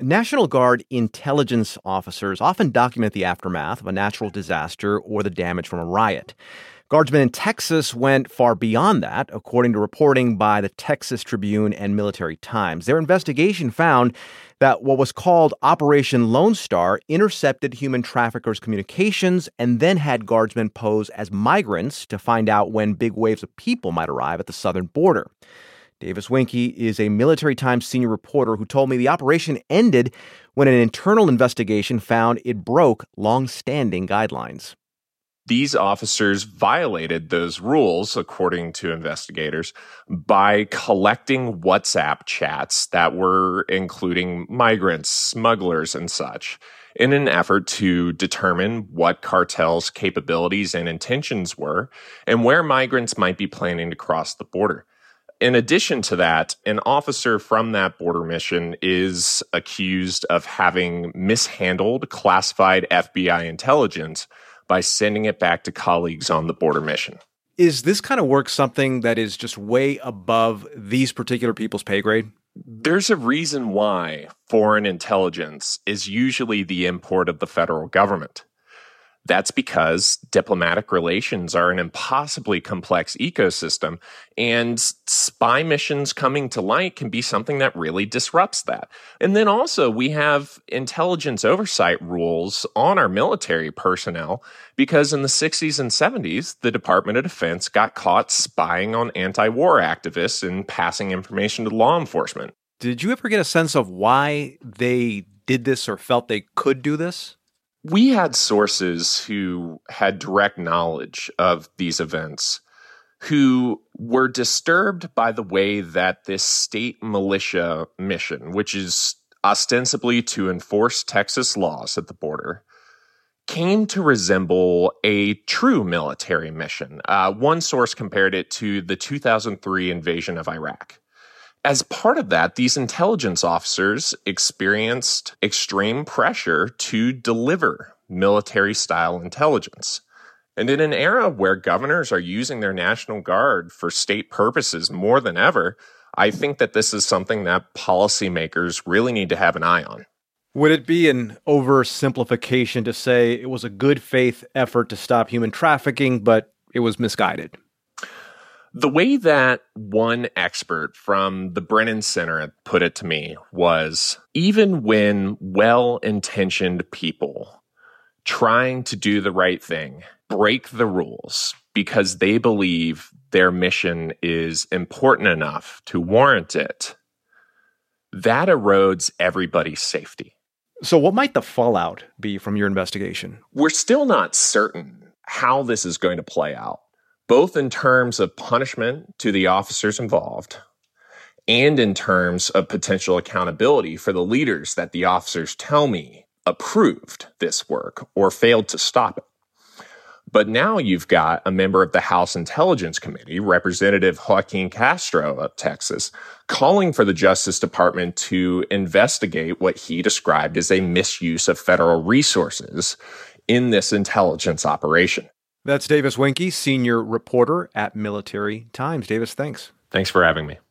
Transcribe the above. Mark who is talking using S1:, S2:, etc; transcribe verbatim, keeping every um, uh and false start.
S1: National Guard intelligence officers often document the aftermath of a natural disaster or the damage from a riot. Guardsmen in Texas went far beyond that, according to reporting by the Texas Tribune and Military Times. Their investigation found that what was called Operation Lone Star intercepted human traffickers' communications and then had guardsmen pose as migrants to find out when big waves of people might arrive at the southern border. Davis Winke is a Military Times senior reporter who told me the operation ended when an internal investigation found it broke long-standing guidelines.
S2: These officers violated those rules, according to investigators, by collecting WhatsApp chats that were including migrants, smugglers, and such, in an effort to determine what cartels' capabilities and intentions were and where migrants might be planning to cross the border. In addition to that, an officer from that border mission is accused of having mishandled classified F B I intelligence by sending it back to colleagues on the border mission.
S1: Is this kind of work something that is just way above these particular people's pay grade?
S2: There's a reason why foreign intelligence is usually the import of the federal government. That's because diplomatic relations are an impossibly complex ecosystem, and spy missions coming to light can be something that really disrupts that. And then also we have intelligence oversight rules on our military personnel because in the sixties and seventies, the Department of Defense got caught spying on anti-war activists and passing information to law enforcement.
S1: Did you ever get a sense of why they did this or felt they could do this?
S2: We had sources who had direct knowledge of these events who were disturbed by the way that this state militia mission, which is ostensibly to enforce Texas laws at the border, came to resemble a true military mission. Uh, one source compared it to the two thousand three invasion of Iraq. As part of that, these intelligence officers experienced extreme pressure to deliver military-style intelligence. And in an era where governors are using their National Guard for state purposes more than ever, I think that this is something that policymakers really need to have an eye on.
S1: Would it be an oversimplification to say it was a good faith effort to stop human trafficking, but it was misguided?
S2: The way that one expert from the Brennan Center put it to me was, even when well-intentioned people trying to do the right thing break the rules because they believe their mission is important enough to warrant it, that erodes everybody's safety.
S1: So what might the fallout be from your investigation?
S2: We're still not certain how this is going to play out, both in terms of punishment to the officers involved and in terms of potential accountability for the leaders that the officers tell me approved this work or failed to stop it. But now you've got a member of the House Intelligence Committee, Representative Joaquin Castro of Texas, calling for the Justice Department to investigate what he described as a misuse of federal resources in this intelligence operation.
S1: That's Davis Winke, senior reporter at Military Times. Davis, thanks.
S2: Thanks for having me.